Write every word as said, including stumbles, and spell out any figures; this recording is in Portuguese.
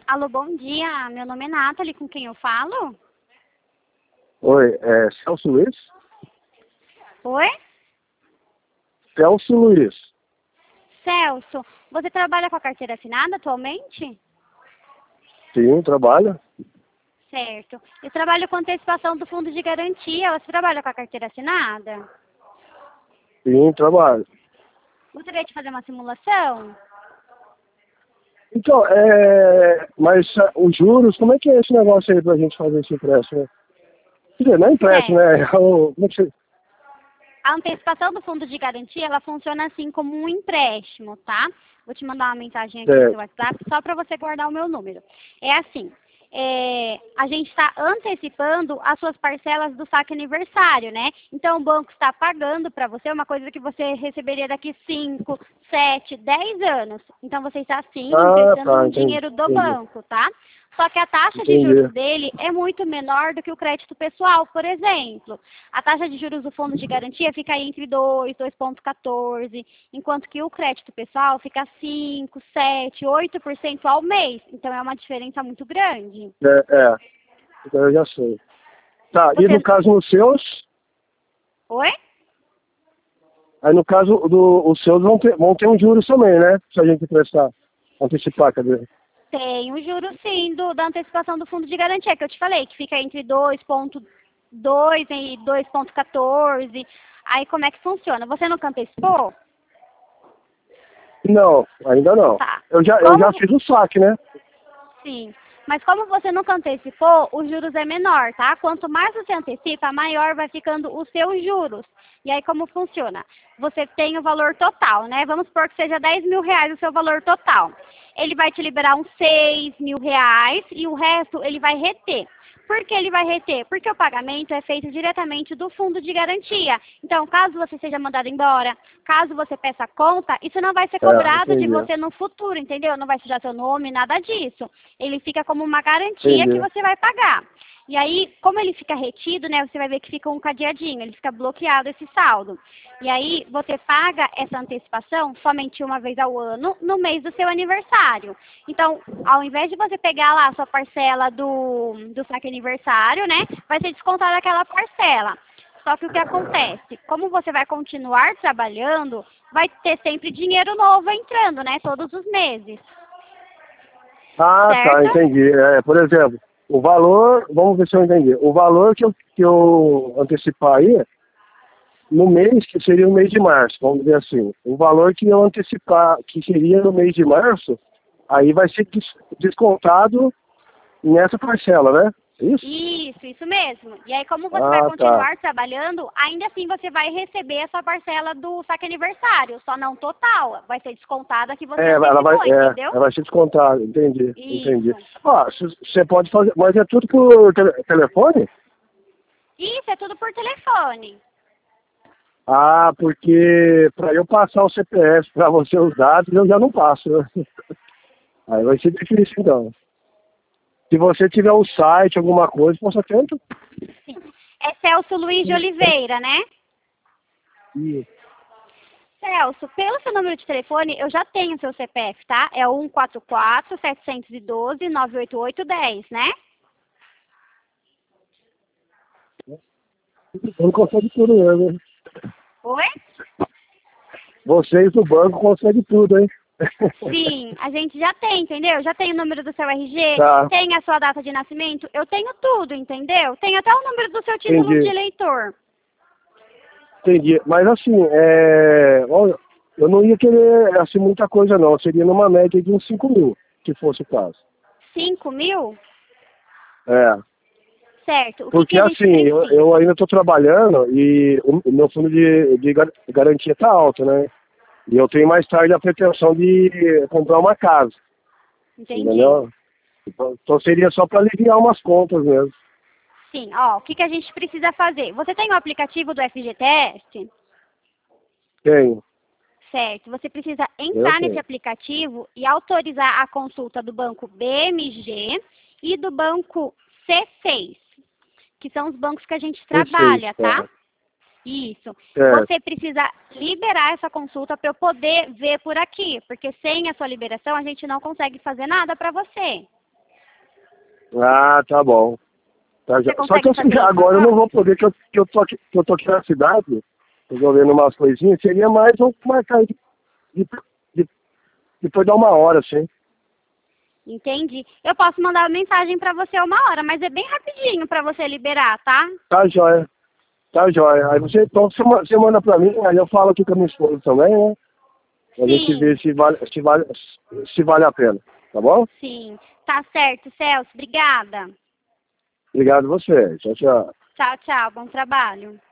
Alô, bom dia. Meu nome é Nathalie, com quem eu falo? Oi, é Celso Luiz? Oi? Celso Luiz. Celso, você trabalha com a carteira assinada atualmente? Sim, trabalho. Certo. Eu trabalho com antecipação do fundo de garantia. Você trabalha com a carteira assinada? Sim, trabalho. Gostaria de fazer uma simulação? Então, é... Mas ah, os juros, como é que é esse negócio aí pra gente fazer esse empréstimo? Quer dizer, não é empréstimo, Certo. né? É o- Como é que você... A antecipação do fundo de garantia, ela funciona assim como um empréstimo, tá? Vou te mandar uma mensagem aqui no É. seu WhatsApp só para você guardar o meu número. É assim, é, a gente está antecipando as suas parcelas do saque aniversário, né? Então o banco está pagando para você uma coisa que você receberia daqui cinco, sete, dez anos. Então você está sim Ah, emprestando tá, um entendi. dinheiro do Entendi. banco, tá? Só que a taxa de juros Entendi. dele é muito menor do que o crédito pessoal, por exemplo. A taxa de juros do fundo de garantia fica aí entre dois, dois vírgula quatorze, enquanto que o crédito pessoal fica cinco, sete, oito por cento ao mês. Então é uma diferença muito grande. É, é. Então eu já sei. Tá, e no Você... caso dos seus, Oi? aí no caso do, os seus vão ter, vão ter um juros também, né? Se a gente prestar, antecipar, quer dizer. Tem o juro sim do, da antecipação do fundo de garantia, que eu te falei, que fica entre dois vírgula dois e dois vírgula quatorze. Aí como é que funciona? Você nunca antecipou? Não, ainda não. Tá. Eu já, eu já Como... fiz o saque, né? Sim. Mas como você nunca antecipou, os juros é menor, tá? Quanto mais você antecipa, maior vai ficando os seus juros. E aí como funciona? Você tem o valor total, né? Vamos supor que seja dez mil reais o seu valor total. Ele vai te liberar uns seis mil reais e o resto ele vai reter. Por que ele vai reter? Porque o pagamento é feito diretamente do fundo de garantia. Então, caso você seja mandado embora, caso você peça conta, isso não vai ser É, cobrado de entendi. você no futuro, entendeu? Não vai sujar seu nome, nada disso. Ele fica como uma garantia que Entendi. você vai pagar. E aí, como ele fica retido, né, você vai ver que fica um cadeadinho, ele fica bloqueado esse saldo. E aí, você paga essa antecipação somente uma vez ao ano, no mês do seu aniversário. Então, ao invés de você pegar lá a sua parcela do, do saque aniversário, né, vai ser descontada aquela parcela. Só que o que acontece? Como você vai continuar trabalhando, vai ter sempre dinheiro novo entrando, né, todos os meses. Ah, tá, Certo? entendi. É, por exemplo, o valor, vamos ver se eu entendi. O valor que eu, que eu antecipar aí, no mês, que seria o mês de março, vamos dizer assim. O valor que eu antecipar, que seria no mês de março, aí vai ser des- descontado nessa parcela, né? Isso? Isso, isso mesmo. E aí, como você vai Ah, tá. continuar trabalhando, ainda assim você vai receber essa parcela do saque aniversário, só não total. Vai ser descontada que você É, ela vai, antecipou, é, entendeu? ela vai ser descontada, entendi, entendi. Isso. Ó, você pode fazer, mas é tudo por tele- telefone? Isso, é tudo por telefone. Ah, porque para eu passar o C P F para você os dados, eu já não passo. Né? Aí vai ser difícil, então. Se você tiver um site, alguma coisa, você tenta. Sim. É Celso Luiz de Oliveira, né? Isso. Celso, pelo seu número de telefone, eu já tenho seu C P F, tá? É o um quatro quatro, sete um dois, nove oito oito, um zero, né? Eu não consigo tudo, mesmo. Hein? Oi? Vocês do banco conseguem tudo, hein? Sim, a gente já tem, entendeu? Já tem o número do seu R G, Tá, tem a sua data de nascimento, eu tenho tudo, entendeu? Tem até o número do seu título de entendi, eleitor. entendi. Mas assim, é... olha, eu não ia querer assim muita coisa não. Seria numa média de uns cinco mil, se fosse o caso. Cinco mil? É. Certo. O que, que Porque a gente assim, eu, precisa? eu ainda estou trabalhando e o, o meu fundo de, de gar- garantia está alto, né? E eu tenho mais tarde a pretensão de comprar uma casa, Entendi. entendeu? Então então seria só para aliviar umas contas mesmo. Sim, ó, o que, que a gente precisa fazer? Você tem o aplicativo do F G T S? Tenho, Certo. Você precisa eu entrar nesse tenho. aplicativo e autorizar a consulta do banco B M G e do banco C seis, que são os bancos que a gente Perfeito, trabalha, tá? tá? Isso. Certo. Você precisa liberar essa consulta para eu poder ver por aqui, porque sem a sua liberação a gente não consegue fazer nada para você. Ah, tá bom. Tá, já. Só que eu, fazer agora eu não vou poder, que eu, que eu, tô, aqui, que eu tô aqui na cidade, resolvendo umas coisinhas, seria mais um marcar de, de, de, depois de uma hora, assim. Entendi. Eu posso mandar uma mensagem pra você uma hora, mas é bem rapidinho pra você liberar, tá? Tá, joia. Tá, joia. Aí você, então, você, ma- você manda pra mim, aí eu falo aqui com a minha esposa também, né? Pra gente Sim, ver se vale, se vale, se vale a pena. Tá bom? sim. Tá certo, Celso. Obrigada. Obrigado a você. Tchau, tchau. Tchau, tchau. Bom trabalho.